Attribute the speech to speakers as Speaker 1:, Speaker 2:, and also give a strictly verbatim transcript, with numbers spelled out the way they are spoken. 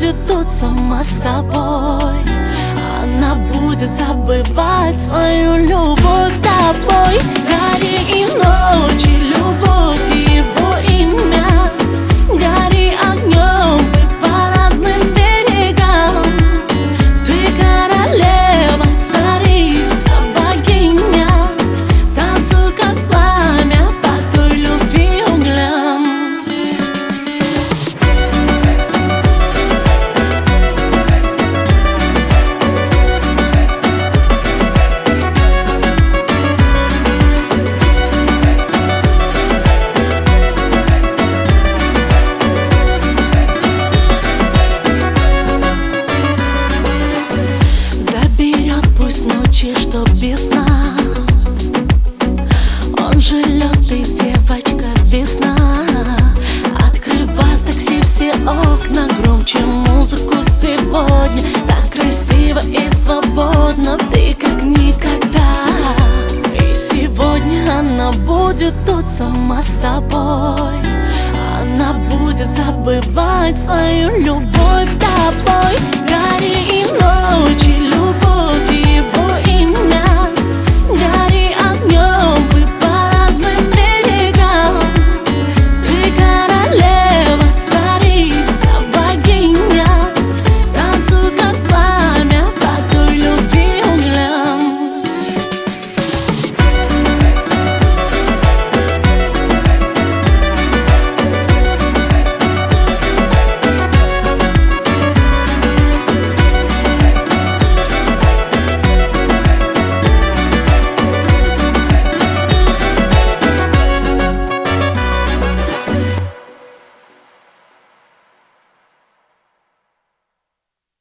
Speaker 1: будет тут сама собой. Она будет забывать свою любовь тобой. Гори и ночи, любовь его имя. Гори огнем и по разным берегам. Ты королева, царица, богиня. Танцуй, как пламя, по той любви углям. Пусть ночи, что без сна. Он же лед и девочка весна. Открывай в такси все окна, громче музыку сегодня. Так красиво и свободно, ты как никогда. И сегодня она будет тут сама собой. Она будет забывать свою любовь тобой. Гори